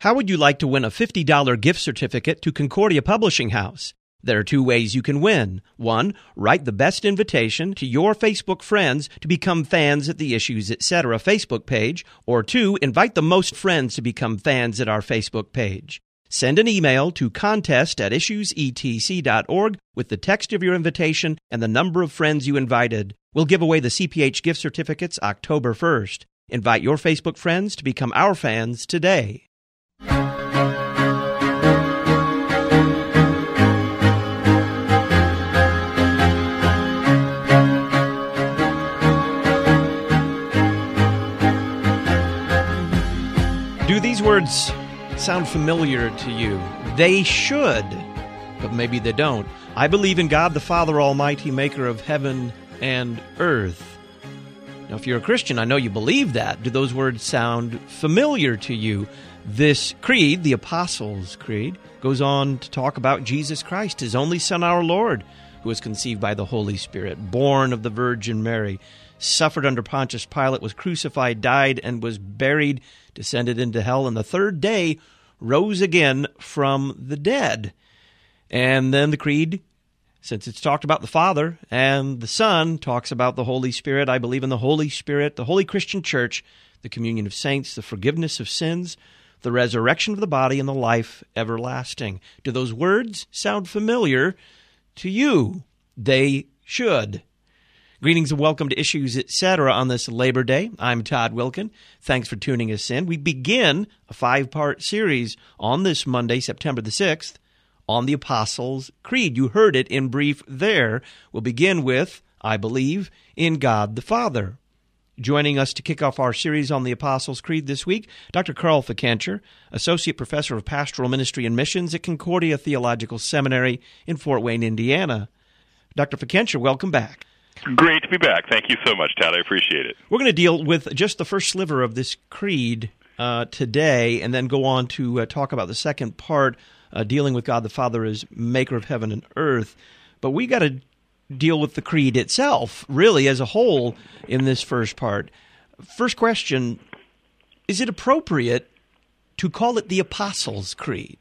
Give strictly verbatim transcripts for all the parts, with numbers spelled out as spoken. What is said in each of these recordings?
How would you like to win a fifty dollars gift certificate to Concordia Publishing House? There are two ways you can win. One, write the best invitation to your Facebook friends to become fans at the Issues Etc. Facebook page. Or two, invite the most friends to become fans at our Facebook page. Send an email to contest at issues e t c dot org with the text of your invitation and the number of friends you invited. We'll give away the C P H gift certificates October first. Invite your Facebook friends to become our fans today. Do these words sound familiar to you? They should, but maybe they don't. I believe in God the Father Almighty, maker of heaven and earth. Now, if you're a Christian, I know you believe that. Do those words sound familiar to you? This creed, the Apostles' Creed, goes on to talk about Jesus Christ, His only Son, our Lord, who was conceived by the Holy Spirit, born of the Virgin Mary, suffered under Pontius Pilate, was crucified, died, and was buried, descended into hell, and the third day rose again from the dead. And then the creed, since it's talked about the Father and the Son, talks about the Holy Spirit. I believe in the Holy Spirit, the Holy Christian Church, the communion of saints, the forgiveness of sins, the resurrection of the body, and the life everlasting. Do those words sound familiar to you? They should. Greetings and welcome to Issues Etc. on this Labor Day. I'm Todd Wilkin. Thanks for tuning us in. We begin a five-part series on this Monday, September the sixth, on the Apostles' Creed. You heard it in brief there. We'll begin with, I believe, in God the Father. Joining us to kick off our series on the Apostles' Creed this week, Doctor Carl Fickenscher, Associate Professor of Pastoral Ministry and Missions at Concordia Theological Seminary in Fort Wayne, Indiana. Doctor Fickenscher, welcome back. Great to be back. Thank you so much, Todd. I appreciate it. We're going to deal with just the first sliver of this creed uh, today, and then go on to uh, talk about the second part, uh, dealing with God the Father as maker of heaven and earth. But we got to deal with the creed itself, really, as a whole in this first part. First question, is it appropriate to call it the Apostles' Creed?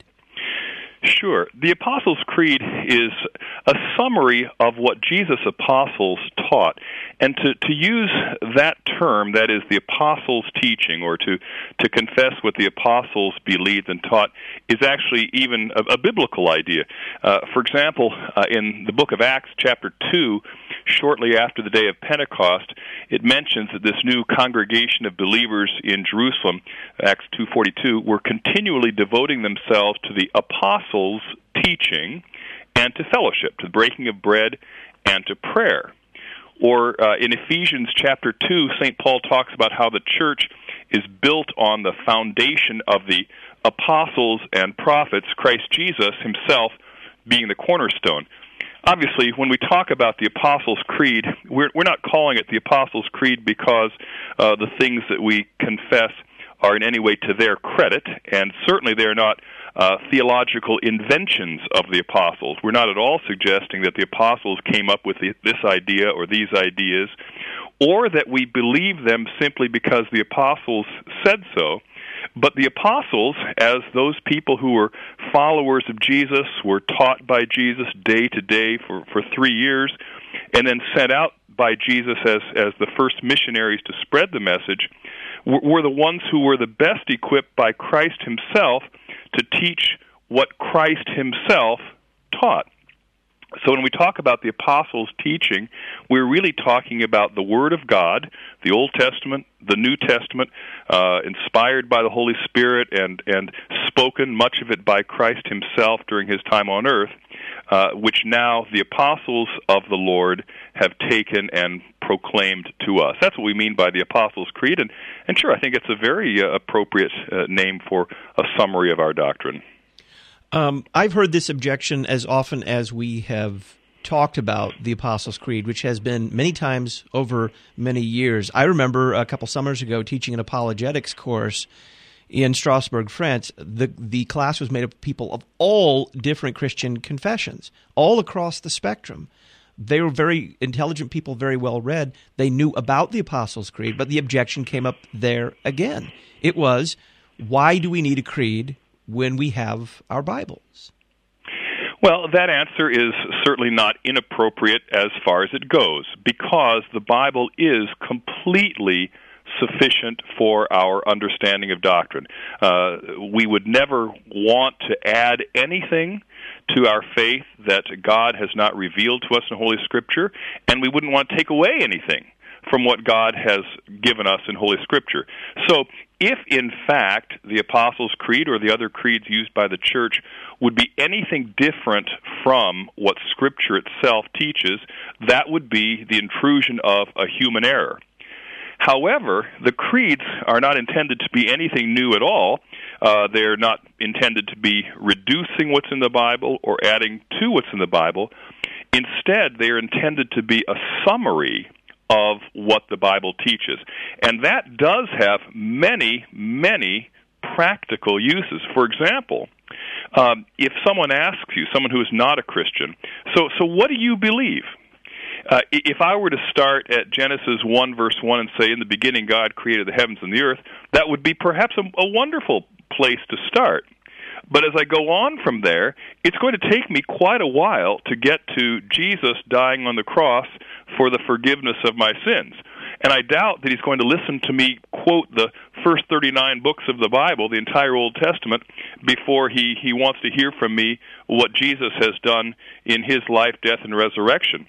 Sure. The Apostles' Creed is a summary of what Jesus' apostles taught. And to, to use that term, that is the apostles' teaching, or to, to confess what the apostles believed and taught, is actually even a, a biblical idea. Uh, for example, uh, in the book of Acts, chapter two, shortly after the day of Pentecost, it mentions that this new congregation of believers in Jerusalem, Acts two forty-two, were continually devoting themselves to the apostles' teaching and to fellowship, to the breaking of bread and to prayer. Or uh, in Ephesians chapter two, Saint Paul talks about how the church is built on the foundation of the apostles and prophets, Christ Jesus himself being the cornerstone. Obviously, when we talk about the Apostles' Creed, we're, we're not calling it the Apostles' Creed because uh, the things that we confess are in any way to their credit, and certainly they're not uh, theological inventions of the apostles. We're not at all suggesting that the apostles came up with the, this idea or these ideas, or that we believe them simply because the apostles said so. But the apostles, as those people who were followers of Jesus, were taught by Jesus day to day for, for three years, and then sent out by Jesus as, as the first missionaries to spread the message, were, were the ones who were the best equipped by Christ himself to teach what Christ himself taught. So when we talk about the apostles' teaching, we're really talking about the Word of God, the Old Testament, the New Testament, uh, inspired by the Holy Spirit and, and spoken, much of it by Christ himself during his time on earth, uh, which now the apostles of the Lord have taken and proclaimed to us. That's what we mean by the Apostles' Creed, and, and sure, I think it's a very uh, appropriate uh, name for a summary of our doctrine. Um, I've heard this objection as often as we have talked about the Apostles' Creed, which has been many times over many years. I remember a couple summers ago teaching an apologetics course in Strasbourg, France. The, the class was made up of people of all different Christian confessions, all across the spectrum. They were very intelligent people, very well read. They knew about the Apostles' Creed, but the objection came up there again. It was, Why do we need a creed when we have our Bibles? Well, that answer is certainly not inappropriate as far as it goes, because the Bible is completely sufficient for our understanding of doctrine. Uh, we would never want to add anything to our faith that God has not revealed to us in Holy Scripture, and we wouldn't want to take away anything from what God has given us in Holy Scripture. So, if in fact the Apostles' Creed or the other creeds used by the Church would be anything different from what Scripture itself teaches, that would be the intrusion of a human error. However, the creeds are not intended to be anything new at all. Uh, they're not intended to be reducing what's in the Bible or adding to what's in the Bible. Instead, they are intended to be a summary of what the Bible teaches. And that does have many, many practical uses. For example, um, if someone asks you, someone who is not a Christian, so so what do you believe? Uh, if I were to start at Genesis one, verse one, and say, in the beginning God created the heavens and the earth, that would be perhaps a, a wonderful place to start. But as I go on from there, it's going to take me quite a while to get to Jesus dying on the cross for the forgiveness of my sins. And I doubt that he's going to listen to me quote the first thirty-nine books of the Bible, the entire Old Testament, before he, he wants to hear from me what Jesus has done in his life, death, and resurrection.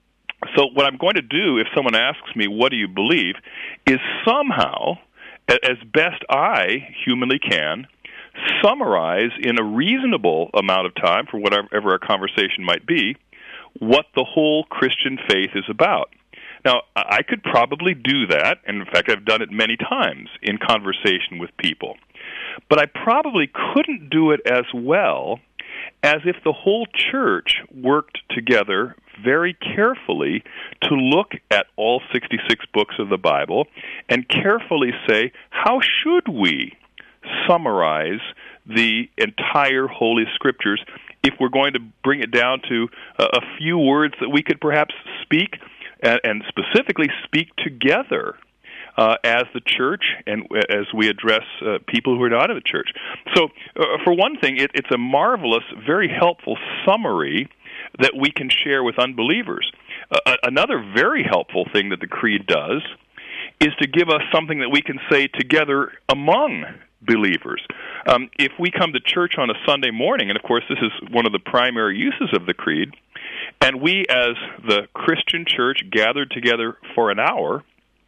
So what I'm going to do if someone asks me, what do you believe, is somehow, as best I humanly can, summarize in a reasonable amount of time, for whatever our conversation might be, what the whole Christian faith is about. Now, I could probably do that, and in fact I've done it many times in conversation with people. But I probably couldn't do it as well as if the whole church worked together very carefully to look at all sixty-six books of the Bible and carefully say, how should we summarize the entire Holy Scriptures if we're going to bring it down to a few words that we could perhaps speak, and, and specifically speak together uh, as the church and as we address uh, people who are not in the church. So, uh, for one thing, it, it's a marvelous, very helpful summary that we can share with unbelievers. Uh, another very helpful thing that the Creed does is to give us something that we can say together among believers. Um, if we come to church on a Sunday morning, and of course this is one of the primary uses of the Creed, and we as the Christian church gathered together for an hour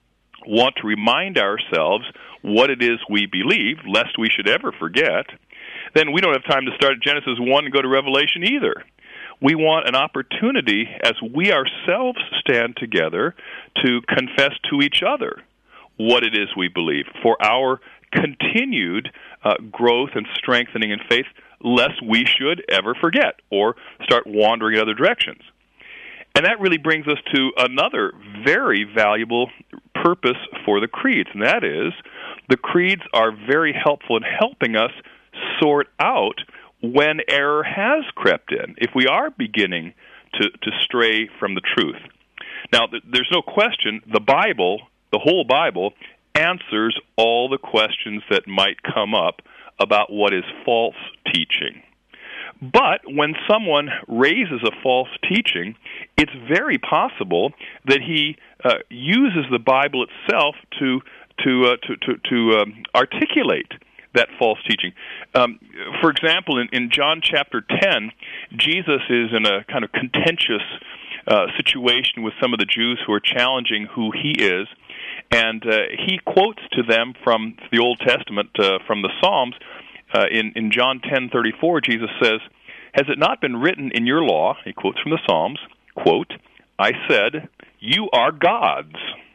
want to remind ourselves what it is we believe, lest we should ever forget, then we don't have time to start at Genesis one and go to Revelation either. We want an opportunity as we ourselves stand together to confess to each other what it is we believe for our continued uh, growth and strengthening in faith, lest we should ever forget or start wandering in other directions. And that really brings us to another very valuable purpose for the creeds, and that is the creeds are very helpful in helping us sort out when error has crept in, if we are beginning to, to stray from the truth. Now, th- there's no question the Bible, the whole Bible, answers all the questions that might come up about what is false teaching. But when someone raises a false teaching, it's very possible that he uh, uses the Bible itself to to uh, to to, to um, articulate that false teaching. Um, for example, in, in John chapter ten, Jesus is in a kind of contentious uh, situation with some of the Jews who are challenging who he is, and uh, he quotes to them from the Old Testament, uh, from the Psalms. Uh, in, in John ten thirty-four, Jesus says, "Has it not been written in your law," he quotes from the Psalms, quote, "I said, you are gods."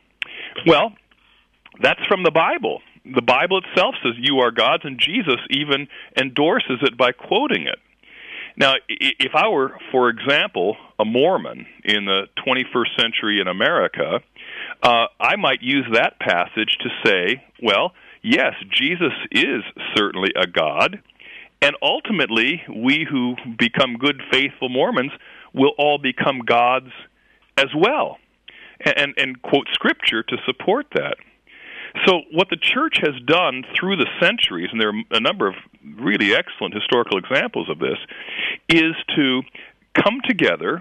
Well, that's from the Bible. The Bible itself says you are gods, and Jesus even endorses it by quoting it. Now, if I were, for example, a Mormon in the twenty-first century in America, uh, I might use that passage to say, well, yes, Jesus is certainly a God, and ultimately we who become good, faithful Mormons will all become gods as well, and, and, and quote Scripture to support that. So what the church has done through the centuries, and there are a number of really excellent historical examples of this, is to come together,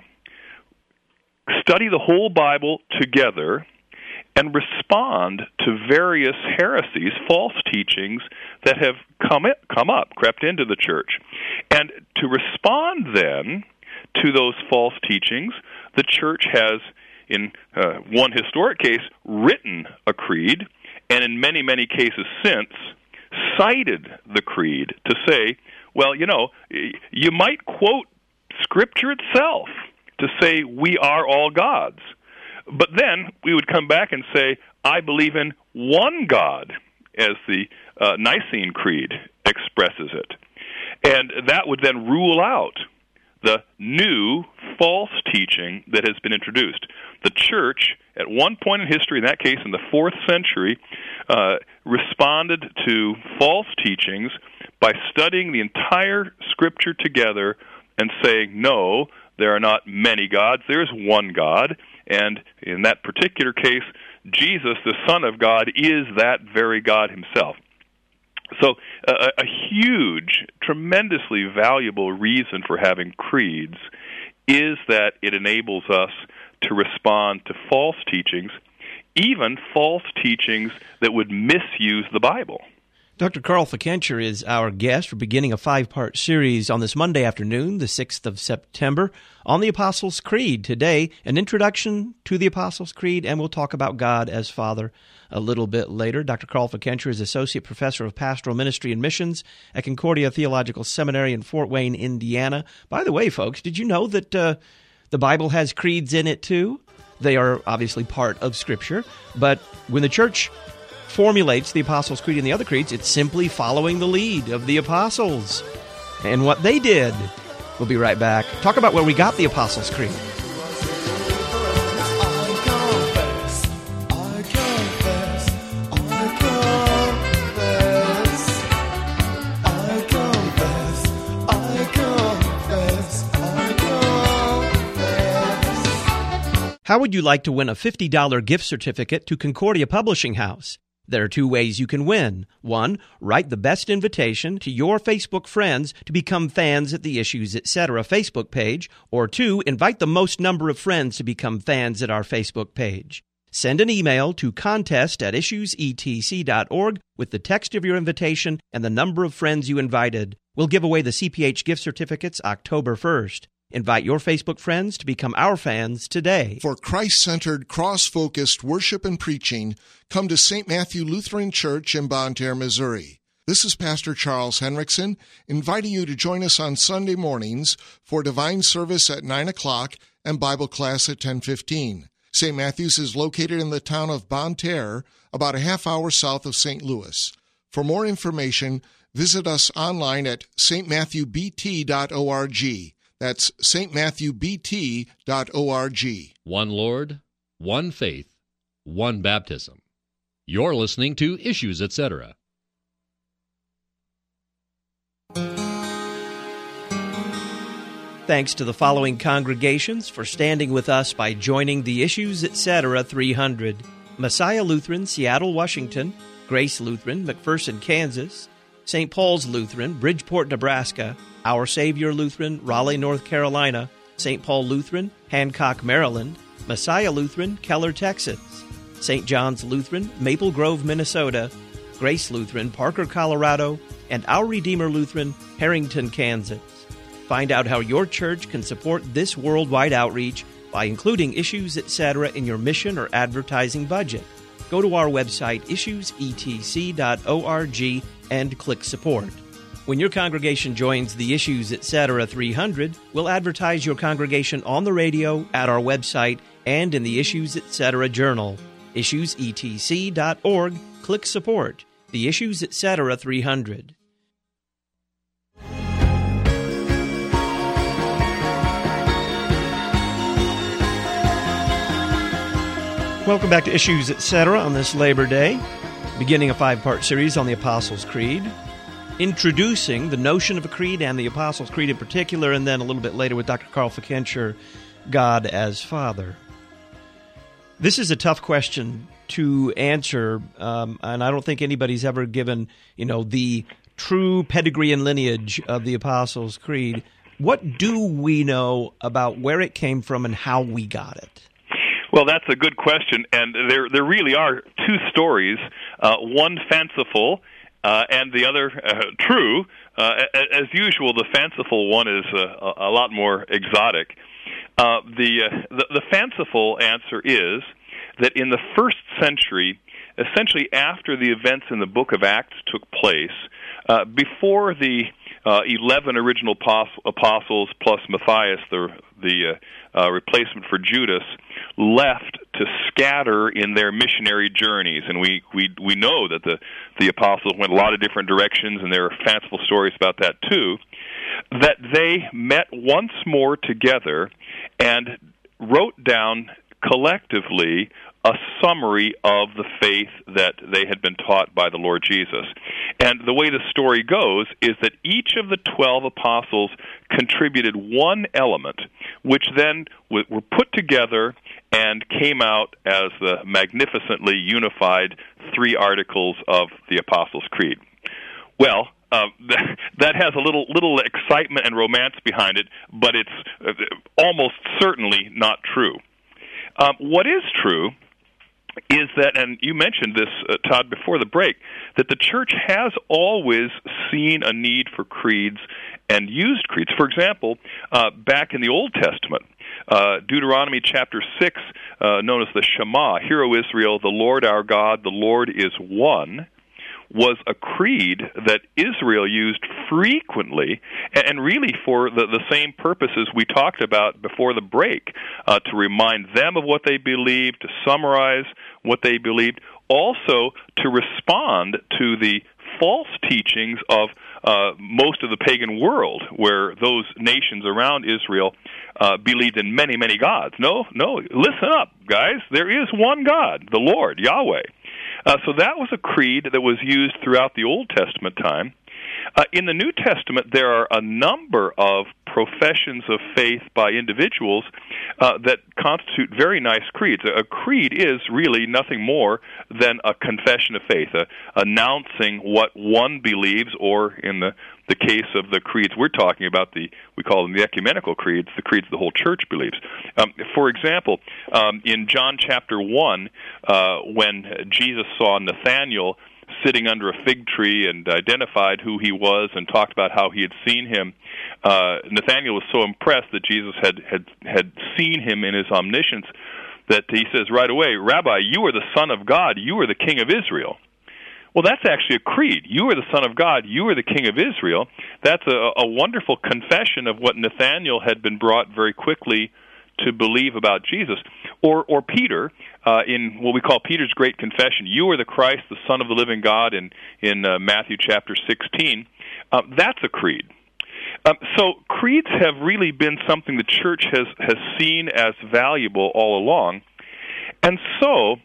study the whole Bible together, and respond to various heresies, false teachings that have come it, come up, crept into the church. And to respond then to those false teachings, the church has, in uh, one historic case, written a creed, and in many, many cases since, cited the creed to say, well, you know, you might quote Scripture itself to say we are all gods. But then we would come back and say, I believe in one God, as the uh, Nicene Creed expresses it. And that would then rule out the new false teaching that has been introduced. The church, at one point in history, in that case in the fourth century, uh, responded to false teachings by studying the entire Scripture together and saying, no, there are not many gods, there is one God, and in that particular case, Jesus, the Son of God, is that very God himself. So uh, a huge, tremendously valuable reason for having creeds is that it enables us to respond to false teachings, even false teachings that would misuse the Bible. Doctor Carl Fickenscher is our guest. We're beginning a five-part series on this Monday afternoon, the sixth of September, on the Apostles' Creed. Today, an introduction to the Apostles' Creed, and we'll talk about God as Father a little bit later. Doctor Carl Fickenscher is Associate Professor of Pastoral Ministry and Missions at Concordia Theological Seminary in Fort Wayne, Indiana. By the way, folks, did you know that uh, the Bible has creeds in it, too? They are obviously part of Scripture, but when the church formulates the Apostles' Creed and the other creeds, it's simply following the lead of the apostles and what they did. We'll be right back. Talk about where we got the Apostles' Creed. How would you like to win a fifty dollars gift certificate to Concordia Publishing House? There are two ways you can win. One, write the best invitation to your Facebook friends to become fans at the Issues Etc. Facebook page, or two, invite the most number of friends to become fans at our Facebook page. Send an email to contest at issues e t c dot org with the text of your invitation and the number of friends you invited. We'll give away the C P H gift certificates October first. Invite your Facebook friends to become our fans today. For Christ-centered, cross-focused worship and preaching, come to Saint Matthew Lutheran Church in Bonne Terre, Missouri. This is Pastor Charles Henriksen, inviting you to join us on Sunday mornings for divine service at nine o'clock and Bible class at ten fifteen. Saint Matthew's is located in the town of Bonne Terre, about a half hour south of Saint Louis. For more information, visit us online at s t matthew b t dot org. That's s t matthew b t dot org. One Lord, one faith, one baptism. You're listening to Issues Etc. Thanks to the following congregations for standing with us by joining the Issues Etc. three hundred. Messiah Lutheran, Seattle, Washington; Grace Lutheran, McPherson, Kansas; Saint Paul's Lutheran, Bridgeport, Nebraska; Our Savior Lutheran, Raleigh, North Carolina; Saint Paul Lutheran, Hancock, Maryland; Messiah Lutheran, Keller, Texas; Saint John's Lutheran, Maple Grove, Minnesota; Grace Lutheran, Parker, Colorado; and Our Redeemer Lutheran, Harrington, Kansas. Find out how your church can support this worldwide outreach by including Issues Etc. in your mission or advertising budget. Go to our website, issues e t c dot org, and click Support. When your congregation joins the Issues Etc. three hundred, we'll advertise your congregation on the radio, at our website, and in the Issues Etc. Journal. issues e t c dot org, click Support. The Issues Etc. three hundred. Welcome back to Issues Etc. on this Labor Day, beginning a five-part series on the Apostles' Creed, introducing the notion of a creed and the Apostles' Creed in particular, and then a little bit later with Doctor Carl Fickenscher, God as Father. This is a tough question to answer, um, and I don't think anybody's ever given, you know, the true pedigree and lineage of the Apostles' Creed. What do we know about where it came from and how we got it? Well, that's a good question, and there there really are two stories, uh, one fanciful uh, and the other uh, true. Uh, as usual, the fanciful one is uh, a lot more exotic. Uh, the, uh, the the fanciful answer is that in the first century, essentially after the events in the book of Acts took place, uh, before the uh, eleven original apostles plus Matthias, the the uh, uh, replacement for Judas, left to scatter in their missionary journeys, and we we we know that the the apostles went a lot of different directions, and there are fanciful stories about that too. That they met once more together and wrote down collectively a summary of the faith that they had been taught by the Lord Jesus. And the way the story goes is that each of the twelve apostles contributed one element, which then w- were put together and came out as the magnificently unified three articles of the Apostles' Creed. Well, Uh, that has a little little excitement and romance behind it, but it's uh, almost certainly not true. Um, what is true is that, and you mentioned this, uh, Todd, before the break, that the church has always seen a need for creeds and used creeds. For example, uh, back in the Old Testament, uh, Deuteronomy chapter six, uh, known as the Shema, Hear, O Israel, the Lord our God, the Lord is one, was a creed that Israel used frequently, and really for the, the same purposes we talked about before the break, uh, to remind them of what they believed, to summarize what they believed, also to respond to the false teachings of uh, most of the pagan world, where those nations around Israel uh, believed in many, many gods. No, no, listen up, guys. There is one God, the Lord, Yahweh. Uh, so that was a creed that was used throughout the Old Testament time. Uh, in the New Testament, there are a number of professions of faith by individuals uh, that constitute very nice creeds. A creed is really nothing more than a confession of faith, uh, announcing what one believes, or in the, the case of the creeds we're talking about, the we call them the ecumenical creeds, the creeds the whole church believes. Um, for example, um, in John chapter one, uh, when Jesus saw Nathanael sitting under a fig tree and identified who he was and talked about how he had seen him, uh, Nathanael was so impressed that Jesus had, had, had seen him in his omniscience that he says right away, Rabbi, you are the Son of God, you are the King of Israel. Well, that's actually a creed. You are the Son of God, you are the King of Israel. That's a, a wonderful confession of what Nathanael had been brought very quickly to believe about Jesus. Or or Peter, uh, in what we call Peter's Great Confession, you are the Christ, the Son of the living God, in, in uh, Matthew chapter sixteen. Uh, that's a creed. Um, so creeds have really been something the church has, has seen as valuable all along. And so,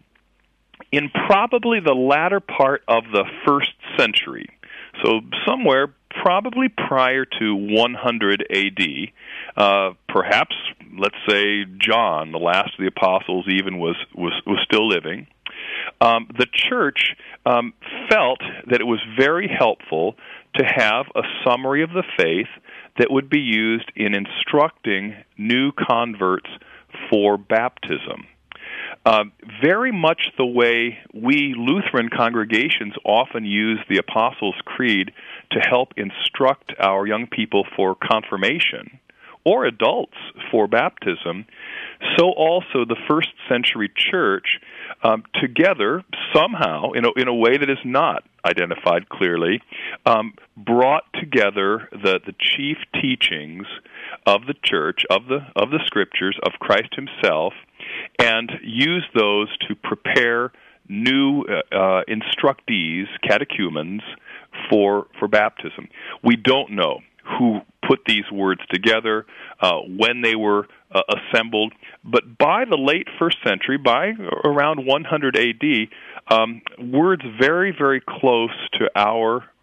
in probably the latter part of the first century, so somewhere probably prior to one hundred A D, uh, perhaps, let's say, John, the last of the apostles, even was, was, was still living, um, the church um, felt that it was very helpful to have a summary of the faith that would be used in instructing new converts for baptism. Uh, very much the way we Lutheran congregations often use the Apostles' Creed to help instruct our young people for confirmation, or adults for baptism, so also the first century church, um, together somehow, in a, in a way that is not identified clearly, um, brought together the, the chief teachings of the church, of the of the Scriptures, of Christ Himself, and use those to prepare new uh, uh, instructees, catechumens, for for baptism. We don't know who put these words together, uh, when they were uh, assembled, but by the late first century, by around one hundred A D, um, words very, very close to our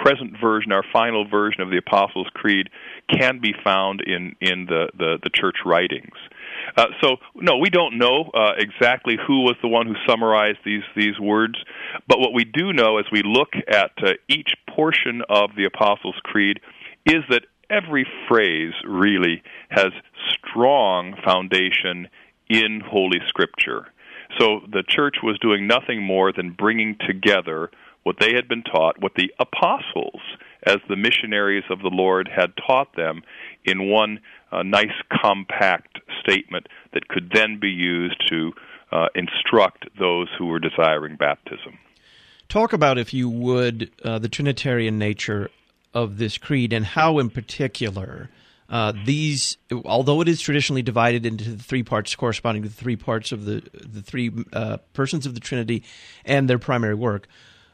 present version, our final version of the Apostles' Creed, can be found in, in the, the, the church writings. Uh, so, no, we don't know uh, exactly who was the one who summarized these, these words, but what we do know as we look at uh, each portion of the Apostles' Creed is that every phrase really has strong foundation in Holy Scripture. So the church was doing nothing more than bringing together what they had been taught, what the apostles, as the missionaries of the Lord, had taught them in one uh, nice, compact statement that could then be used to uh, instruct those who were desiring baptism. Talk about, if you would, uh, the Trinitarian nature of this creed and how, in particular, uh, these, although it is traditionally divided into the three parts corresponding to the three parts of the the three uh, persons of the Trinity and their primary work,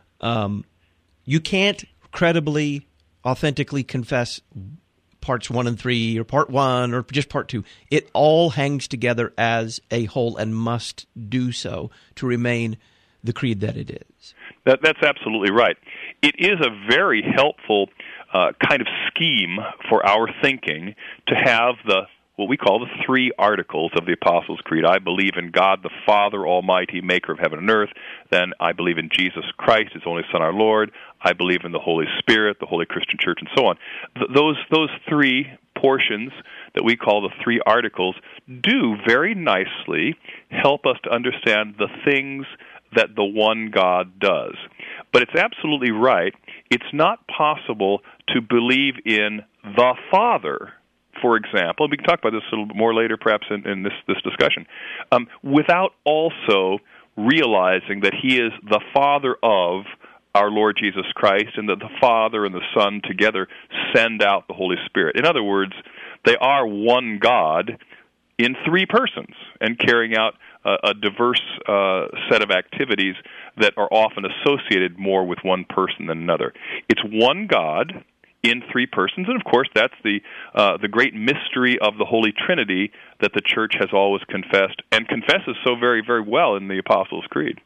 um, you can't credibly, authentically confess parts one and three, or part one, or just part two. It all hangs together as a whole and must do so to remain the creed that it is. That, that's absolutely right. It is a very helpful uh, kind of scheme for our thinking to have the what we call the three articles of the Apostles' Creed. I believe in God the Father Almighty, maker of heaven and earth. Then I believe in Jesus Christ, His only Son, our Lord. I believe in the Holy Spirit, the Holy Christian Church, and so on. Th- those those three portions that we call the three articles do very nicely help us to understand the things that the one God does. But it's absolutely right. It's not possible to believe in the Father, for example, and we can talk about this a little bit more later perhaps in, in this, this discussion, um, without also realizing that He is the Father of our Lord Jesus Christ, and that the Father and the Son together send out the Holy Spirit. In other words, they are one God in three persons and carrying out a, a diverse uh, set of activities that are often associated more with one person than another. It's one God in three persons, and of course that's the uh, the great mystery of the Holy Trinity that the Church has always confessed, and confesses so very, very well in the Apostles' Creed.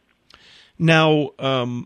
Now, um,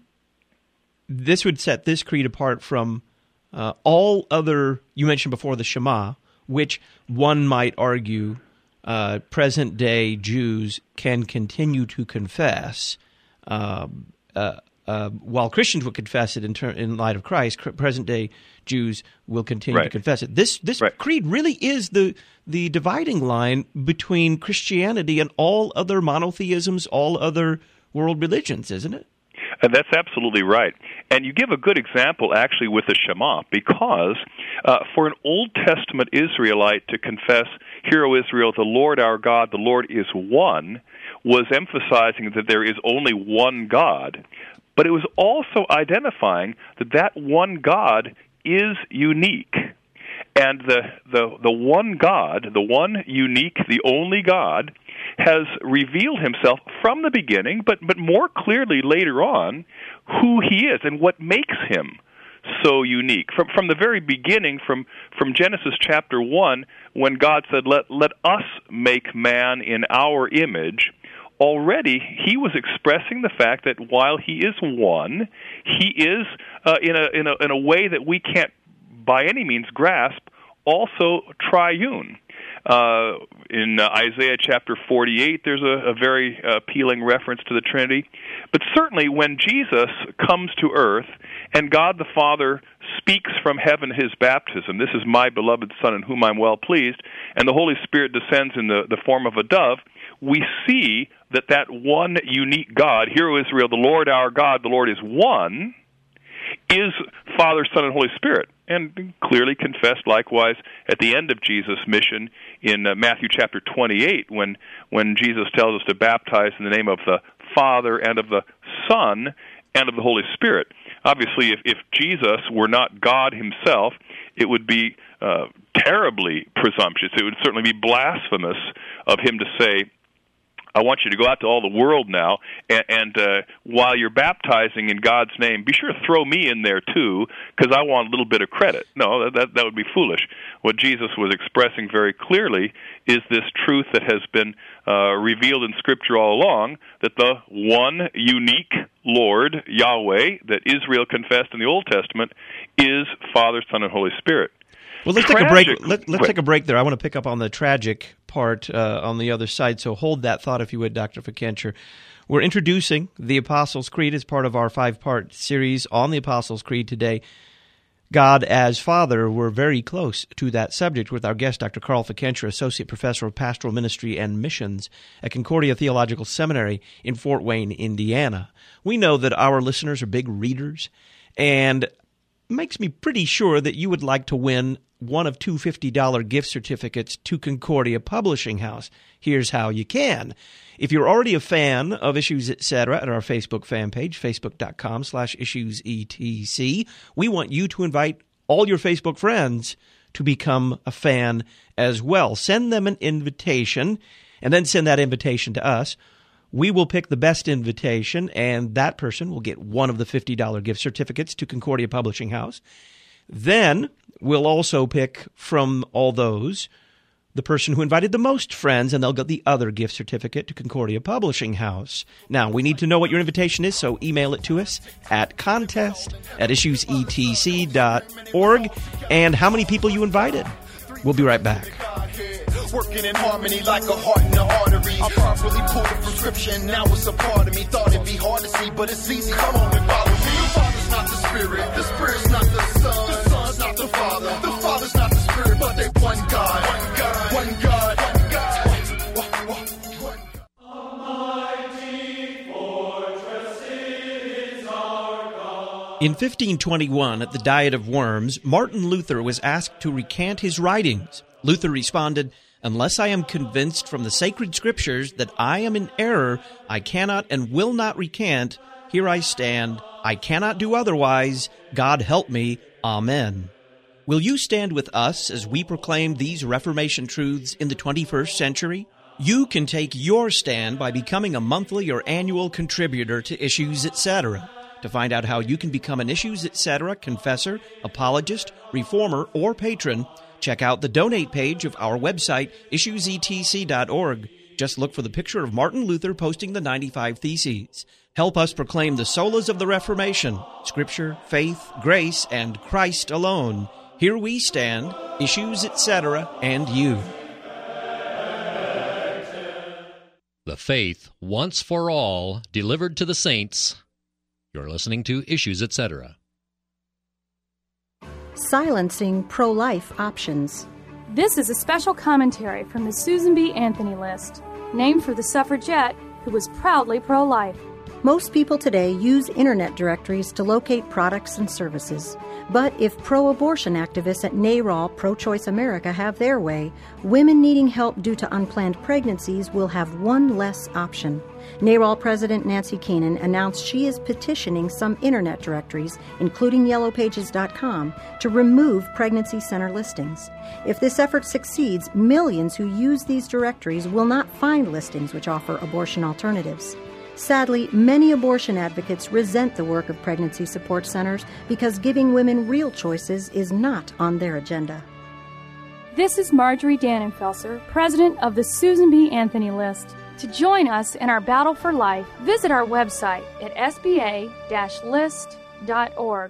this would set this creed apart from uh, all other, you mentioned before the Shema, which one might argue uh, present-day Jews can continue to confess, uh, uh, uh, while Christians would confess it in, ter- in light of Christ, present-day Jews will continue right. to confess it. This this right. creed really is the the dividing line between Christianity and all other monotheisms, all other world religions, isn't it? And that's absolutely right. And you give a good example, actually, with the Shema, because uh, for an Old Testament Israelite to confess, "Hear, O Israel, the Lord our God, the Lord is one," was emphasizing that there is only one God, but it was also identifying that that one God is unique. And the, the, the one God, the one unique, the only God, has revealed Himself from the beginning, but, but more clearly later on, who He is and what makes Him so unique. From, from the very beginning, from, from Genesis chapter one, when God said, let, let us make man in our image, already He was expressing the fact that while He is one, He is, uh, in a, in a, in a way that we can't by any means grasp, also triune. Uh, in uh, Isaiah chapter forty-eight, there's a, a very uh, appealing reference to the Trinity. But certainly when Jesus comes to earth and God the Father speaks from heaven His baptism, "This is my beloved Son in whom I'm well pleased," and the Holy Spirit descends in the, the form of a dove, we see that that one unique God, "Hear, O Israel, the Lord our God, the Lord is one," is Father, Son, and Holy Spirit, and clearly confessed likewise at the end of Jesus' mission in uh, Matthew chapter twenty-eight, when when Jesus tells us to baptize in the name of the Father and of the Son and of the Holy Spirit. Obviously, if, if Jesus were not God Himself, it would be uh, terribly presumptuous. It would certainly be blasphemous of Him to say, "I want you to go out to all the world now, and, and uh, while you're baptizing in God's name, be sure to throw me in there too, because I want a little bit of credit." No, that, that would be foolish. What Jesus was expressing very clearly is this truth that has been uh, revealed in Scripture all along, that the one unique Lord, Yahweh, that Israel confessed in the Old Testament, is Father, Son, and Holy Spirit. Well, let's Tragic. take a break. Let, let's Wait. take a break there. I want to pick up on the tragic part uh, on the other side, so hold that thought, if you would, Doctor Fikencher. We're introducing the Apostles' Creed as part of our five-part series on the Apostles' Creed today. God as Father, we're very close to that subject with our guest, Doctor Carl Fikencher, Associate Professor of Pastoral Ministry and Missions at Concordia Theological Seminary in Fort Wayne, Indiana. We know that our listeners are big readers, and it makes me pretty sure that you would like to win one of two fifty dollars gift certificates to Concordia Publishing House. Here's how you can. If you're already a fan of Issues Etc. at our Facebook fan page, facebook.com slash issuesetc, we want you to invite all your Facebook friends to become a fan as well. Send them an invitation, and then send that invitation to us. We will pick the best invitation, and that person will get one of the fifty dollars gift certificates to Concordia Publishing House. Then we'll also pick from all those the person who invited the most friends, and they'll get the other gift certificate to Concordia Publishing House. Now, we need to know what your invitation is, so email it to us at contest at issuesetc dot org, and how many people you invited. We'll be right back. Working in harmony like a heart in an artery. I properly pulled a prescription, now it's a part of me. Thought it'd be hard to see, but it's easy. Come on and follow me. The Father's not the Spirit, the Spirit's not the Son, the Son's not the Father, the Father's not the Spirit, but they one God, one God, one God, one God. One, one, one, one. In fifteen twenty-one, at the Diet of Worms, Martin Luther was asked to recant his writings. Luther responded, "Unless I am convinced from the sacred scriptures that I am in error, I cannot and will not recant. Here I stand. I cannot do otherwise. God help me. Amen." Will you stand with us as we proclaim these Reformation truths in the twenty-first century? You can take your stand by becoming a monthly or annual contributor to Issues Etc. To find out how you can become an Issues Etc. confessor, apologist, reformer, or patron, check out the donate page of our website, issues e t c dot org. Just look for the picture of Martin Luther posting the ninety-five Theses. Help us proclaim the solas of the Reformation, Scripture, faith, grace, and Christ alone. Here we stand, Issues Etc., and you. The faith once for all delivered to the saints. You're listening to Issues Etc. Silencing pro-life options. This is a special commentary from the Susan B. Anthony List, named for the suffragette who was proudly pro-life. Most people today use internet directories to locate products and services. But if pro-abortion activists at NARAL Pro-Choice America have their way, women needing help due to unplanned pregnancies will have one less option. NARAL President Nancy Keenan announced she is petitioning some internet directories, including yellow pages dot com, to remove pregnancy center listings. If this effort succeeds, millions who use these directories will not find listings which offer abortion alternatives. Sadly, many abortion advocates resent the work of pregnancy support centers because giving women real choices is not on their agenda. This is Marjorie Dannenfelser, president of the Susan B. Anthony List. To join us in our battle for life, visit our website at s b a dash list dot org.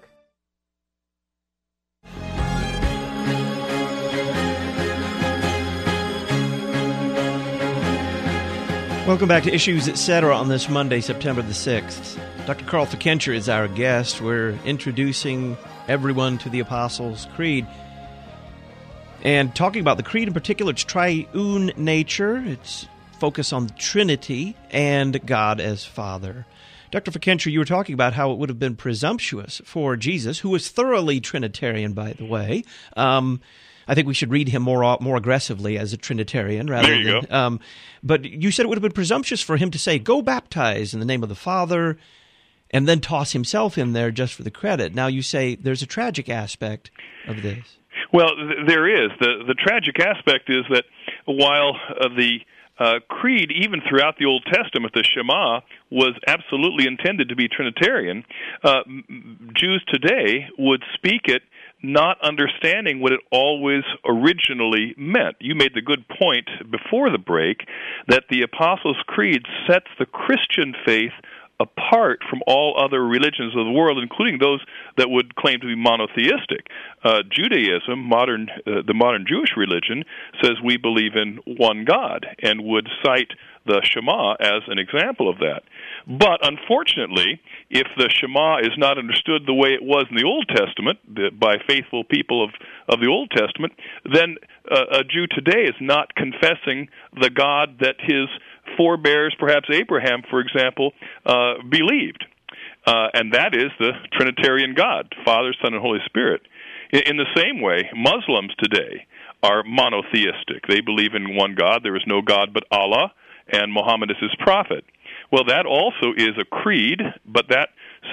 Welcome back to Issues Etc. on this Monday, September the sixth. Doctor Carl Fikencher is our guest. We're introducing everyone to the Apostles' Creed. And talking about the Creed in particular, its triune nature, its focus on the Trinity, and God as Father. Doctor Fikencher, you were talking about how it would have been presumptuous for Jesus, who was thoroughly Trinitarian, by the way. Um, I think we should read him more more aggressively as a Trinitarian rather there you than. go. Um, but you said it would have been presumptuous for him to say, "Go baptize in the name of the Father," and then toss himself in there just for the credit. Now you say there's a tragic aspect of this. Well, th- there is. The the tragic aspect is that while uh, the uh, creed, even throughout the Old Testament, the Shema, was absolutely intended to be Trinitarian, uh, Jews today would speak it not understanding what it always originally meant. You made the good point before the break that the Apostles' Creed sets the Christian faith apart from all other religions of the world, including those that would claim to be monotheistic. Uh, Judaism, modern, uh, the modern Jewish religion, says we believe in one God and would cite the Shema as an example of that. But unfortunately, if the Shema is not understood the way it was in the Old Testament, the, by faithful people of, of the Old Testament, then uh, a Jew today is not confessing the God that his forebears, perhaps Abraham, for example, uh, believed. Uh, and that is the Trinitarian God, Father, Son, and Holy Spirit. In, in the same way, Muslims today are monotheistic. They believe in one God. There is no God but Allah, and Muhammad is his prophet. Well, that also is a creed, but that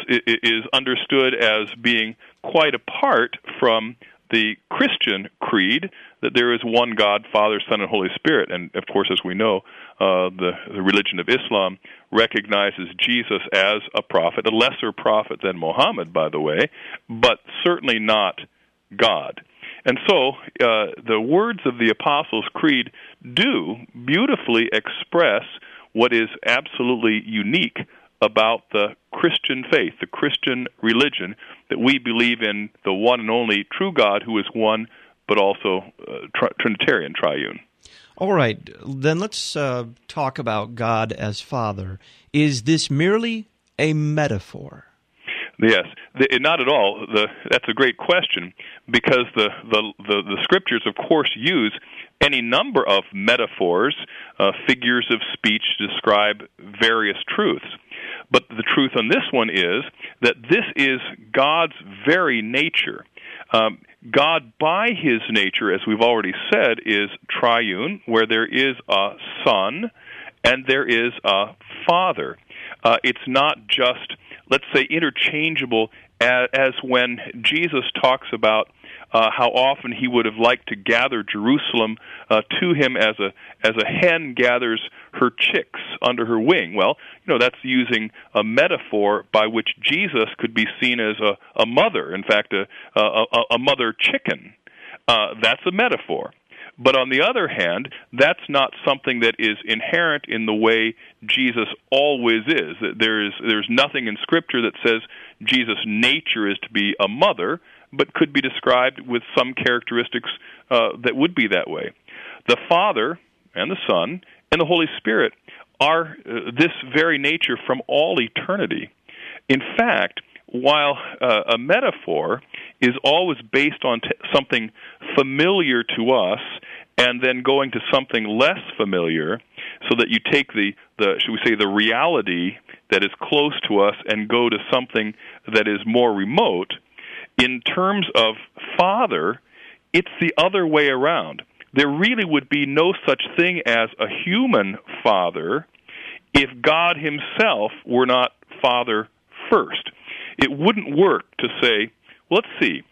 is understood as being quite apart from the Christian creed, that there is one God, Father, Son, and Holy Spirit. And, of course, as we know, uh, the, the religion of Islam recognizes Jesus as a prophet, a lesser prophet than Muhammad, by the way, but certainly not God. And so uh, the words of the Apostles' Creed do beautifully express what is absolutely unique about the Christian faith, the Christian religion, that we believe in the one and only true God who is one, but also uh, tri- Trinitarian, triune. All right, then let's uh, talk about God as Father. Is this merely a metaphor? Yes, the, not at all. The, that's a great question, because the, the, the, the Scriptures, of course, use any number of metaphors, uh, figures of speech to describe various truths. But the truth on this one is that this is God's very nature. Um, God, by his nature, as we've already said, is triune, where there is a Son and there is a Father. Uh, it's not just, let's say, interchangeable as, as when Jesus talks about uh, how often he would have liked to gather Jerusalem uh, to him as a as a hen gathers her chicks under her wing. Well, you know, that's using a metaphor by which Jesus could be seen as a, a mother, in fact, a, a, a mother chicken. Uh, that's a metaphor. But on the other hand, that's not something that is inherent in the way Jesus always is. There is there's nothing in Scripture that says Jesus' nature is to be a mother, but could be described with some characteristics uh, that would be that way. The Father and the Son and the Holy Spirit are uh, this very nature from all eternity. In fact, while uh, a metaphor is always based on t- something familiar to us and then going to something less familiar, so that you take the, the should we say, the reality that is close to us and go to something that is more remote, in terms of Father, it's the other way around. There really would be no such thing as a human Father if God himself were not Father first. It wouldn't work to say, well, let's see,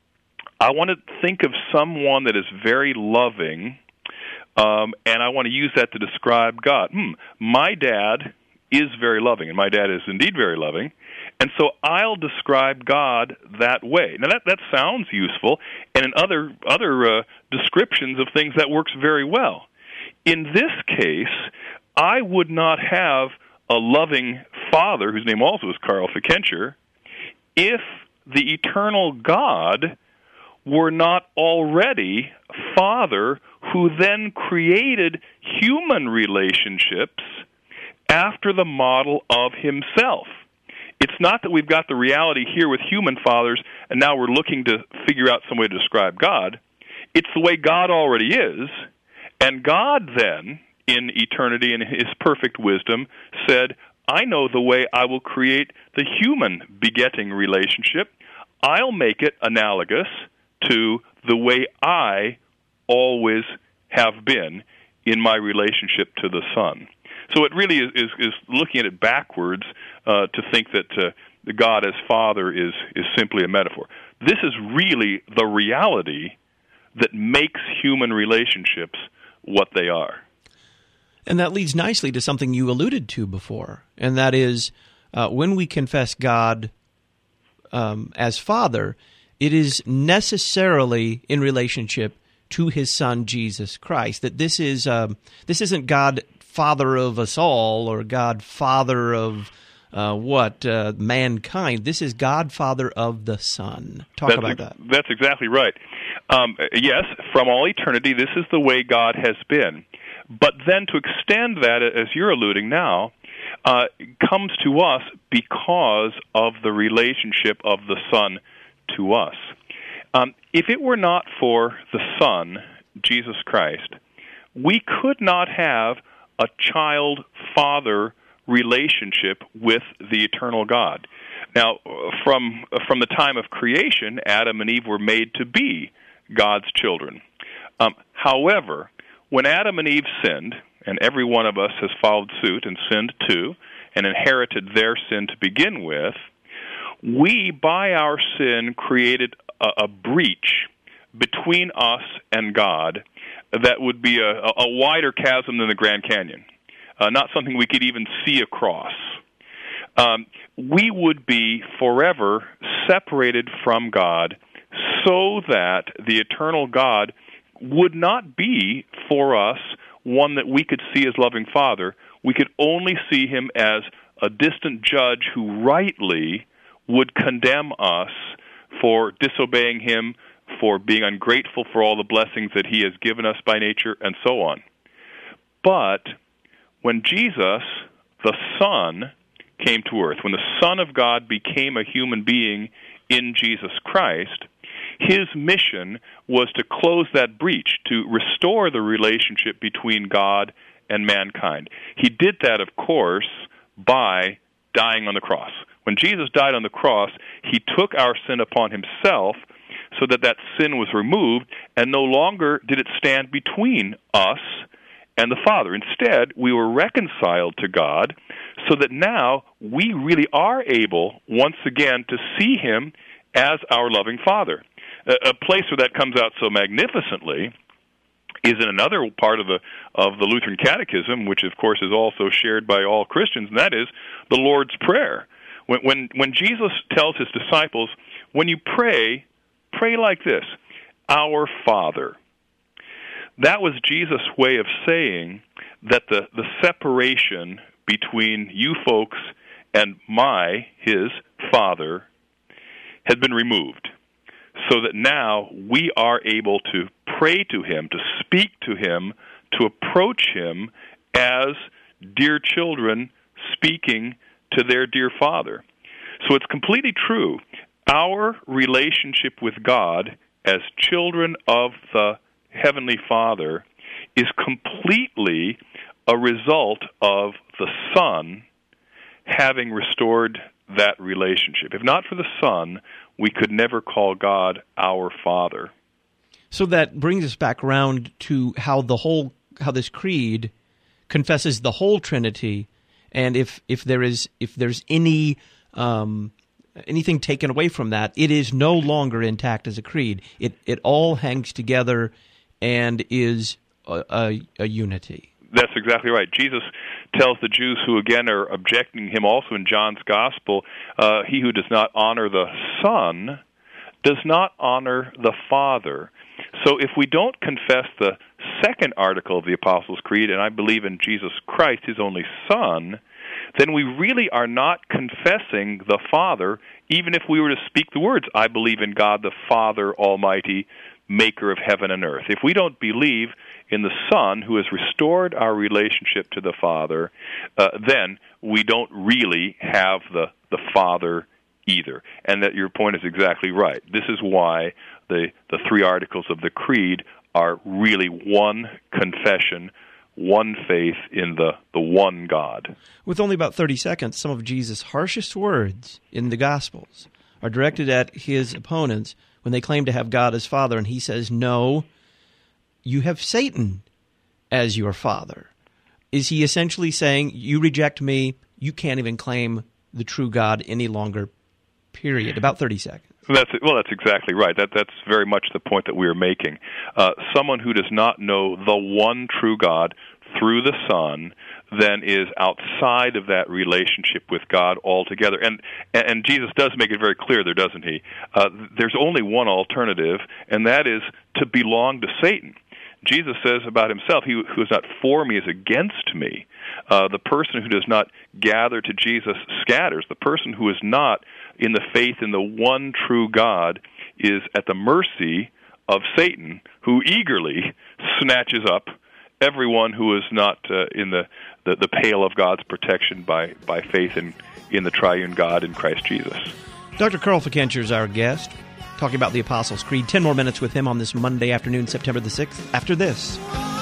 I want to think of someone that is very loving, um, and I want to use that to describe God. Hmm, my dad is very loving, and my dad is indeed very loving, and so I'll describe God that way. Now, that, that sounds useful, and in other, other uh, descriptions of things, that works very well. In this case, I would not have a loving Father, whose name also is Carl Fickenscher, if the eternal God were not already Father who then created human relationships after the model of himself. It's not that we've got the reality here with human fathers and now we're looking to figure out some way to describe God. It's the way God already is, and God then, in eternity and his perfect wisdom, said, I know the way I will create the human begetting relationship. I'll make it analogous to the way I always have been in my relationship to the Son. So it really is, is, is looking at it backwards uh, to think that uh, the God as Father is, is simply a metaphor. This is really the reality that makes human relationships what they are. And that leads nicely to something you alluded to before, and that is uh, when we confess God um, as Father, it it is necessarily in relationship to his Son, Jesus Christ. That this is um, this isn't God, Father of us all, or God, Father of uh, what? Uh, mankind. This is God, Father of the Son. Talk that's about ex- that. That's exactly right. Um, yes, from all eternity, this is the way God has been. But then to extend that, as you're alluding now, uh, comes to us because of the relationship of the Son to us. Um, if it were not for the Son, Jesus Christ, we could not have a child-father relationship with the eternal God. Now, from from the time of creation, Adam and Eve were made to be God's children. Um, however, when Adam and Eve sinned, and every one of us has followed suit and sinned too, and inherited their sin to begin with, we, by our sin, created a, a breach between us and God that would be a, a wider chasm than the Grand Canyon, uh, not something we could even see across. Um, we would be forever separated from God so that the eternal God would not be for us one that we could see as loving Father. We could only see him as a distant judge who rightly would condemn us for disobeying him, for being ungrateful for all the blessings that he has given us by nature, and so on. But when Jesus, the Son, came to earth, when the Son of God became a human being in Jesus Christ, his mission was to close that breach, to restore the relationship between God and mankind. He did that, of course, by dying on the cross. When Jesus died on the cross, he took our sin upon himself so that that sin was removed, and no longer did it stand between us and the Father. Instead, we were reconciled to God so that now we really are able, once again, to see him as our loving Father. A, a place where that comes out so magnificently is in another part of the of the Lutheran Catechism, which, of course, is also shared by all Christians, and that is the Lord's Prayer. When, when, when Jesus tells his disciples, when you pray, pray like this, Our Father. That was Jesus' way of saying that the, the separation between you folks and my, his, Father, had been removed, so that now we are able to pray to him, to speak to him, to approach him as dear children speaking to their dear Father. So it's completely true. Our relationship with God as children of the Heavenly Father is completely a result of the Son having restored that relationship. If not for the Son, we could never call God our Father. So that brings us back around to how the whole, how this creed confesses the whole Trinity, and if if there is if there's any um, anything taken away from that, it is no longer intact as a creed. It it all hangs together and is a, a, a unity. That's exactly right. Jesus tells the Jews who, again, are objecting him also in John's Gospel, uh, he who does not honor the Son does not honor the Father. So if we don't confess the second article of the Apostles' Creed, and I believe in Jesus Christ, his only Son, then we really are not confessing the Father, even if we were to speak the words, I believe in God the Father Almighty, maker of heaven and earth. If we don't believe in the Son who has restored our relationship to the Father, uh, then we don't really have the, the Father either. And that your point is exactly right. This is why the, the three articles of the Creed are really one confession, one faith in the, the one God. With only about thirty seconds, some of Jesus' harshest words in the Gospels are directed at his opponents when they claim to have God as Father, and he says, no, you have Satan as your father. Is he essentially saying, you reject me, you can't even claim the true God any longer, period? About thirty seconds. That's well, that's exactly right. That that's very much the point that we are making. Uh, someone who does not know the one true God through the Son then is outside of that relationship with God altogether. And and Jesus does make it very clear there, doesn't he? Uh, there's only one alternative, and that is to belong to Satan. Jesus says about himself, he who is not for me is against me. Uh, the person who does not gather to Jesus scatters. The person who is not in the faith in the one true God is at the mercy of Satan, who eagerly snatches up everyone who is not uh, in the, the, the pale of God's protection by, by faith in, in the triune God in Christ Jesus. Doctor Carl Fickenscher is our guest, talking about the Apostles' Creed. Ten more minutes with him on this Monday afternoon, September the sixth, after this.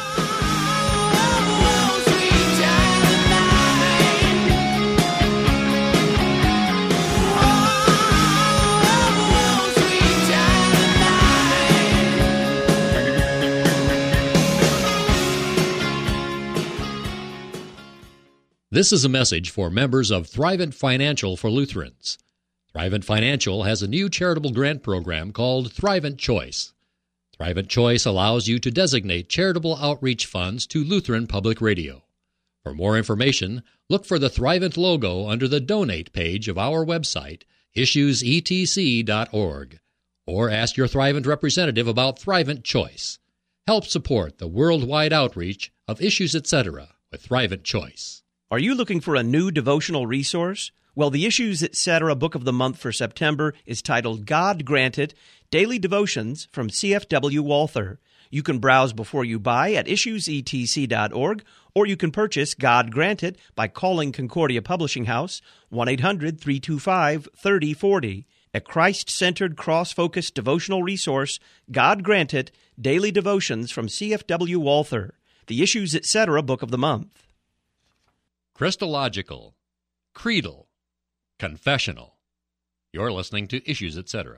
This is a message for members of Thrivent Financial for Lutherans. Thrivent Financial has a new charitable grant program called Thrivent Choice. Thrivent Choice allows you to designate charitable outreach funds to Lutheran Public Radio. For more information, look for the Thrivent logo under the Donate page of our website, issues e t c dot org, or ask your Thrivent representative about Thrivent Choice. Help support the worldwide outreach of Issues Etc. with Thrivent Choice. Are you looking for a new devotional resource? Well, the Issues Etc. Book of the Month for September is titled God Granted, Daily Devotions from C F W Walther. You can browse before you buy at issues e t c dot org, or you can purchase God Granted by calling Concordia Publishing House, one eight hundred three two five three oh four oh. A Christ-centered, cross-focused devotional resource, God Granted, Daily Devotions from C F W Walther. The Issues Etc. Book of the Month. Christological, creedal, confessional. You're listening to Issues Etc.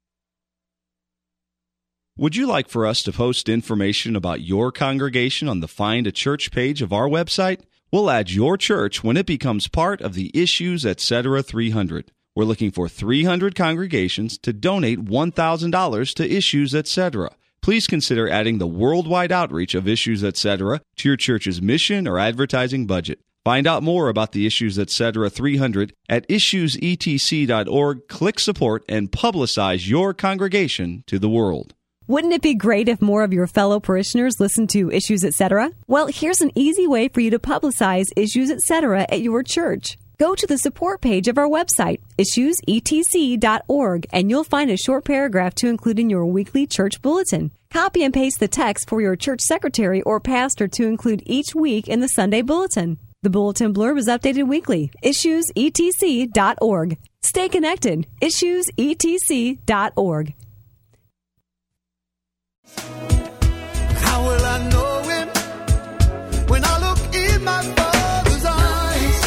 Would you like for us to post information about your congregation on the Find a Church page of our website? We'll add your church when it becomes part of the Issues Etc. three hundred. We're looking for three hundred congregations to donate one thousand dollars to Issues Etc. Please consider adding the worldwide outreach of Issues Etc. to your church's mission or advertising budget. Find out more about the Issues Etc. three hundred at issues e t c dot org. Click support and publicize your congregation to the world. Wouldn't it be great if more of your fellow parishioners listened to Issues Etc.? Well, here's an easy way for you to publicize Issues Etc. at your church. Go to the support page of our website, issues e t c dot org, and you'll find a short paragraph to include in your weekly church bulletin. Copy and paste the text for your church secretary or pastor to include each week in the Sunday bulletin. The bulletin blurb is updated weekly. issues e t c dot org. Stay connected. issues e t c dot org. How will I know him when I look in my Father's eyes?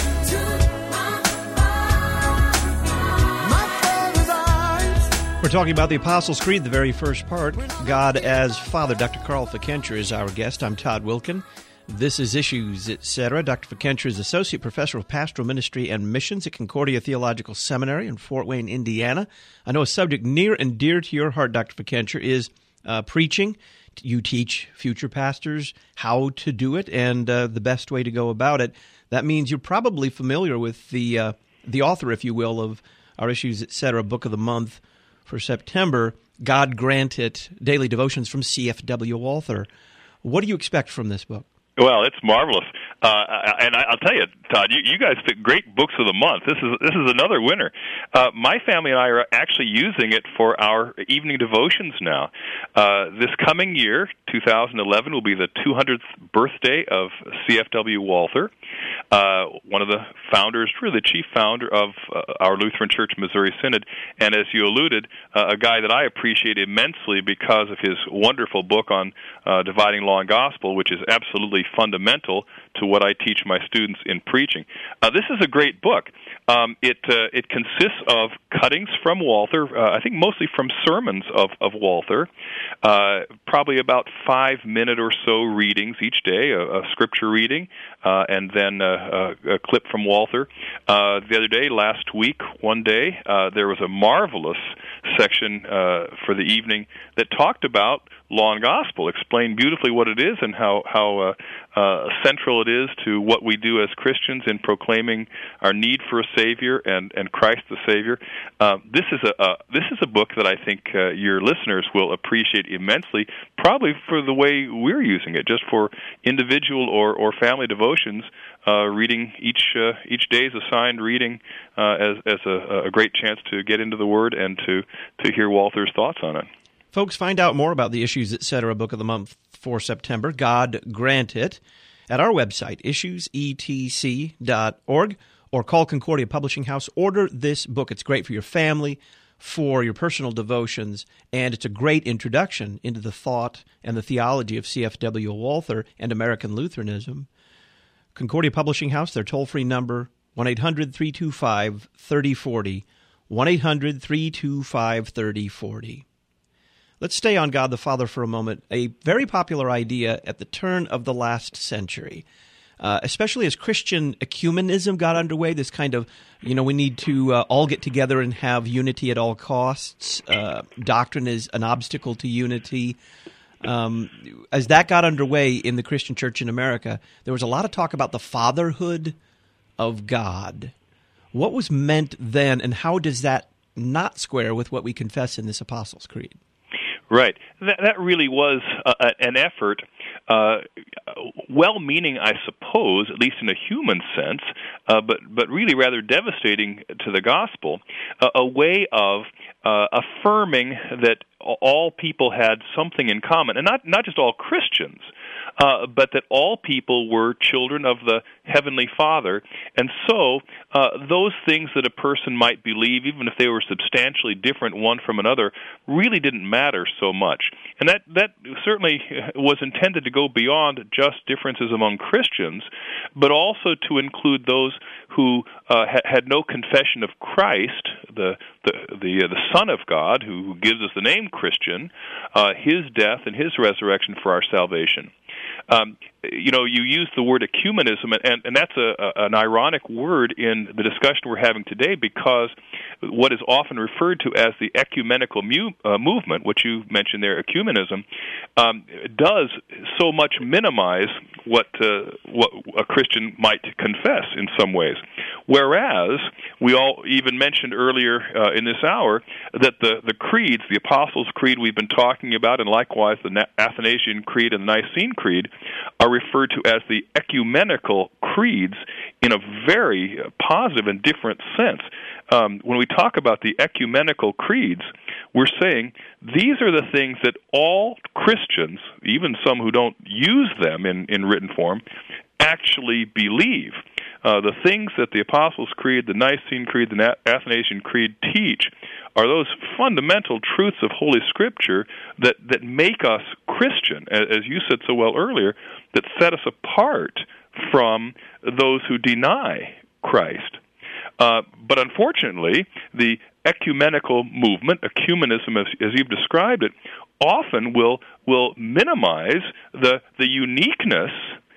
My Father's eyes. We're talking about the Apostles' Creed, the very first part. God as Father. Doctor Carl Fickenscher is our guest. I'm Todd Wilkin. This is Issues Etc. Doctor Fickenscher is Associate Professor of Pastoral Ministry and Missions at Concordia Theological Seminary in Fort Wayne, Indiana. I know a subject near and dear to your heart, Doctor Fickenscher, is uh, preaching. You teach future pastors how to do it and uh, the best way to go about it. That means you're probably familiar with the uh, the author, if you will, of our Issues Etc. Book of the Month for September, God Granted, Daily Devotions from C F W Walther. What do you expect from this book? Well, it's marvelous, uh, and I, I'll tell you, Todd, you, you guys pick great books of the month. This is this is another winner. Uh, my family and I are actually using it for our evening devotions now. Uh, this coming year, two thousand eleven, will be the two hundredth birthday of C F W Walther, uh, one of the founders, really the chief founder of uh, our Lutheran Church Missouri Synod, and as you alluded, uh, a guy that I appreciate immensely because of his wonderful book on uh, dividing law and gospel, which is absolutely fundamental to what I teach my students in preaching. Uh, this is a great book. Um, it uh, it consists of cuttings from Walther, uh, I think mostly from sermons of, of Walther, uh, probably about five minute or so readings each day, a, a scripture reading, uh, and then uh, a, a, a clip from Walther. Uh, the other day, last week, one day, uh, there was a marvelous section uh, for the evening that talked about law and gospel, explained beautifully what it is and how how uh, uh, central it is to what we do as Christians in proclaiming our need for a Savior and, and Christ the Savior. Uh, this is a uh, this is a book that I think uh, your listeners will appreciate immensely, probably for the way we're using it, just for individual or, or family devotions. Uh, reading each uh, each day's assigned reading uh, as as a, a great chance to get into the Word and to to hear Walther's thoughts on it. Folks, find out more about the Issues Etc. Book of the Month for September, God Grant It, at our website, issues e t c dot org, or call Concordia Publishing House. Order this book. It's great for your family, for your personal devotions, and it's a great introduction into the thought and the theology of C F W Walther and American Lutheranism. Concordia Publishing House, their toll-free number, one eight hundred three two five three oh four oh, one eight hundred three two five three oh four oh. Let's stay on God the Father for a moment. A very popular idea at the turn of the last century, uh, especially as Christian ecumenism got underway, this kind of, you know, we need to uh, all get together and have unity at all costs. Uh, doctrine is an obstacle to unity. Um, as that got underway in the Christian church in America, there was a lot of talk about the fatherhood of God. What was meant then, and how does that not square with what we confess in this Apostles' Creed? Right. That, that really was uh, an effort, uh, well-meaning, I suppose, at least in a human sense, uh, but but really rather devastating to the gospel, uh, a way of uh, affirming that all people had something in common, and not not just all Christians, uh, but that all people were children of the Heavenly Father. And so uh, those things that a person might believe, even if they were substantially different one from another, really didn't matter so much. And that, that certainly was intended to go beyond just differences among Christians, but also to include those who uh, ha- had no confession of Christ, the the the, uh, the Son of God, who, who gives us the name Christian, uh, His death and His resurrection for our salvation. Um, you know, you use the word ecumenism, and, and that's a, a, an ironic word in the discussion we're having today, because what is often referred to as the ecumenical mu- uh, movement, which you mentioned there, ecumenism, um, does so much minimize what uh, what a Christian might confess in some ways. Whereas we all even mentioned earlier uh, in this hour that the, the creeds, the Apostles' Creed we've been talking about, and likewise the Athanasian Creed and the Nicene Creed, are referred to as the ecumenical creeds in a very positive and different sense. Um, when we talk about the ecumenical creeds, we're saying these are the things that all Christians, even some who don't use them in, in written form, actually believe. Uh, the things that the Apostles' Creed, the Nicene Creed, the Athanasian Creed teach are those fundamental truths of Holy Scripture that, that make us Christian, as you said so well earlier, that set us apart from those who deny Christ. Uh, but unfortunately, the ecumenical movement, ecumenism as, as you've described it, often will will minimize the the uniqueness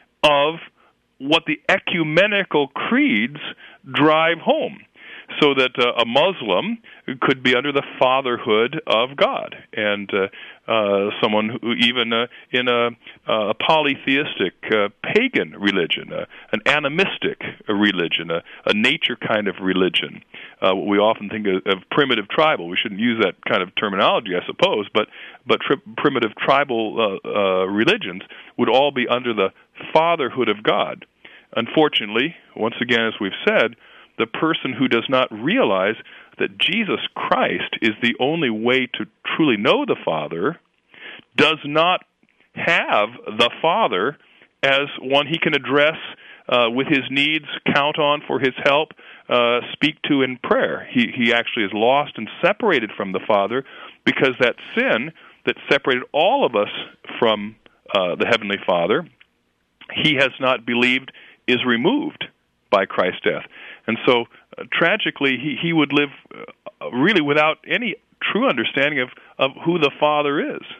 of what the ecumenical creeds drive home, so that uh, a Muslim could be under the fatherhood of God, and uh, uh, someone who even uh, in a, a polytheistic uh, pagan religion, uh, an animistic religion, a, a nature kind of religion. Uh, we often think of, of primitive tribal. We shouldn't use that kind of terminology, I suppose, but but tri- primitive tribal uh, uh, religions would all be under the fatherhood of God. Unfortunately, once again, as we've said, the person who does not realize that Jesus Christ is the only way to truly know the Father does not have the Father as one he can address uh, with his needs, count on for his help, uh, speak to in prayer. He, he actually is lost and separated from the Father because that sin that separated all of us from uh, the Heavenly Father, he has not believed is removed by Christ's death. And so, uh, tragically, he, he would live uh, really without any true understanding of, of who the Father is.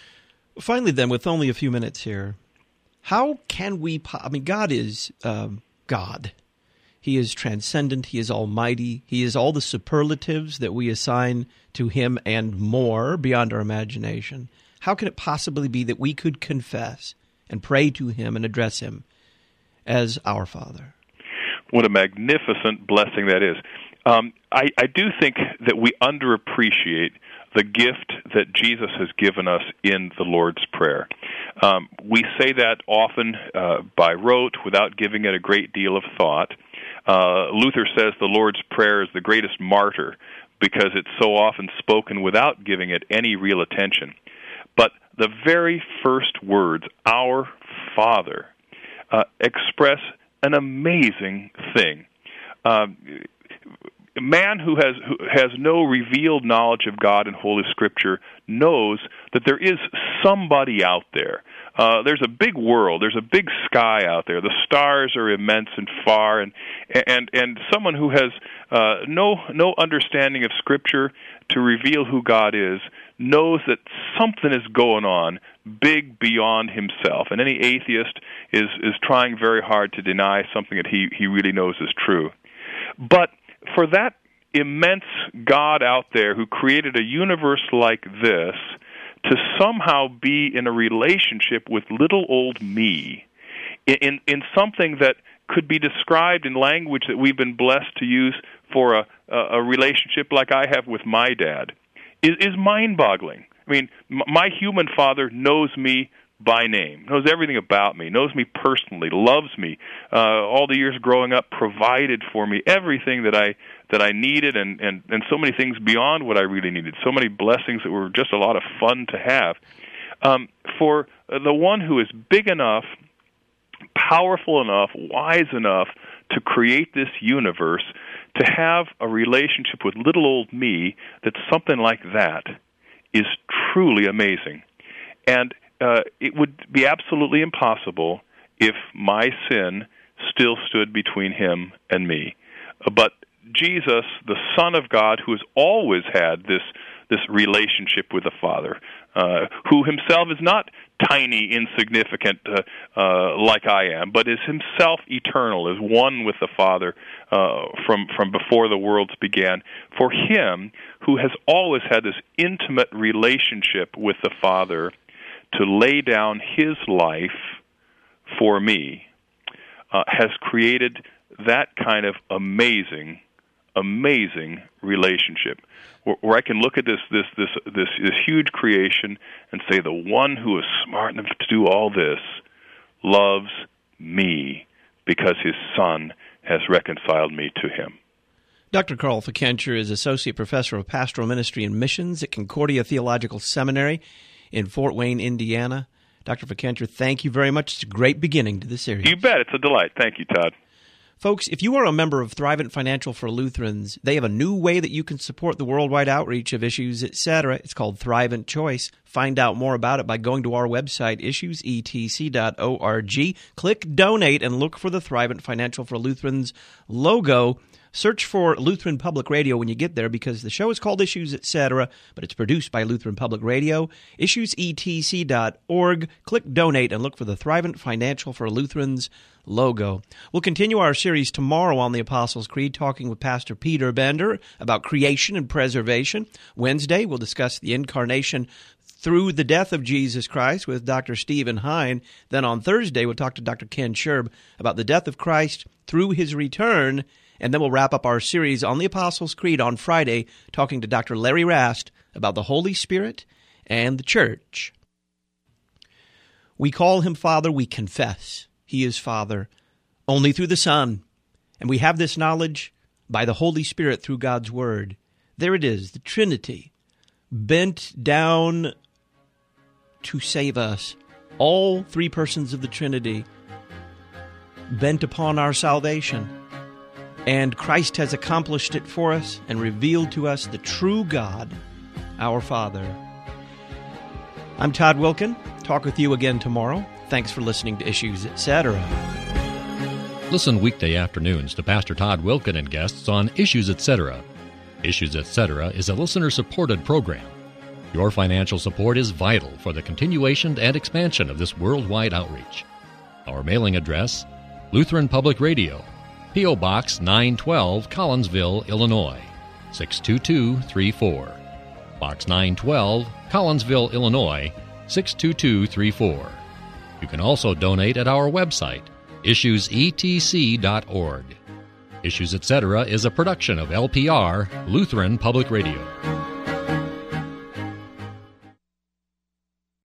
Finally, then, with only a few minutes here, how can we, po- I mean, God is um, God. He is transcendent. He is almighty. He is all the superlatives that we assign to him and more beyond our imagination. How can it possibly be that we could confess and pray to him and address him as our Father? What a magnificent blessing that is. Um, I, I do think that we underappreciate the gift that Jesus has given us in the Lord's Prayer. Um, we say that often uh, by rote without giving it a great deal of thought. Uh, Luther says the Lord's Prayer is the greatest martyr because it's so often spoken without giving it any real attention. But the very first words, Our Father, uh, express an amazing thing. Uh, man who has who has no revealed knowledge of God in Holy Scripture knows that there is somebody out there. Uh, there's a big world. There's a big sky out there. The stars are immense and far, and and and someone who has uh, no no understanding of Scripture to reveal who God is knows that something is going on big beyond himself. And any atheist is is trying very hard to deny something that he he really knows is true. But for that immense God out there who created a universe like this to somehow be in a relationship with little old me, in in something that could be described in language that we've been blessed to use for a, a relationship like I have with my dad, is, is mind-boggling. I mean, my human father knows me by name, knows everything about me, knows me personally, loves me. Uh, all the years growing up, provided for me everything that I that I needed, and, and, and so many things beyond what I really needed. So many blessings that were just a lot of fun to have. Um, for the one who is big enough, powerful enough, wise enough to create this universe, to have a relationship with little old me, that's something like that, is truly amazing. And Uh, it would be absolutely impossible if my sin still stood between him and me. Uh, but Jesus, the Son of God, who has always had this this relationship with the Father, uh, who himself is not tiny, insignificant uh, uh, like I am, but is himself eternal, is one with the Father uh, from from before the worlds began. For him, who has always had this intimate relationship with the Father, to lay down his life for me, uh, has created that kind of amazing, amazing relationship, where, where I can look at this, this, this, this, this huge creation and say, the one who is smart enough to do all this loves me because his Son has reconciled me to him. Doctor Carl Fickenscher is Associate Professor of Pastoral Ministry and Missions at Concordia Theological Seminary in Fort Wayne, Indiana. Doctor Fickenscher, thank you very much. It's a great beginning to the series. You bet. It's a delight. Thank you, Todd. Folks, if you are a member of Thrivent Financial for Lutherans, they have a new way that you can support the worldwide outreach of Issues, et cetera. It's called Thrivent Choice. Find out more about it by going to our website, issues e t c dot org. Click Donate and look for the Thrivent Financial for Lutherans logo. Search for Lutheran Public Radio when you get there, because the show is called Issues, et cetera, but it's produced by Lutheran Public Radio. issues e t c dot org. Click Donate and look for the Thrivent Financial for Lutherans logo. We'll continue our series tomorrow on the Apostles' Creed, talking with Pastor Peter Bender about creation and preservation. Wednesday, we'll discuss the incarnation through the death of Jesus Christ with Doctor Stephen Hine. Then on Thursday, we'll talk to Doctor Ken Scherb about the death of Christ through his return. And then we'll wrap up our series on the Apostles' Creed on Friday, talking to Doctor Larry Rast about the Holy Spirit and the Church. We call him Father, we confess he is Father only through the Son. And we have this knowledge by the Holy Spirit through God's Word. There it is, the Trinity, bent down to save us. All three persons of the Trinity bent upon our salvation. And Christ has accomplished it for us and revealed to us the true God, our Father. I'm Todd Wilken. Talk with you again tomorrow. Thanks for listening to Issues, et cetera. Listen weekday afternoons to Pastor Todd Wilken and guests on Issues, et cetera. Issues, et cetera is a listener-supported program. Your financial support is vital for the continuation and expansion of this worldwide outreach. Our mailing address, Lutheran Public Radio, P O. Box nine twelve, Collinsville, Illinois, six two two three four. Box nine twelve, Collinsville, Illinois, six two two three four. You can also donate at our website, issues e t c dot org. Issues Etc. is a production of L P R, Lutheran Public Radio.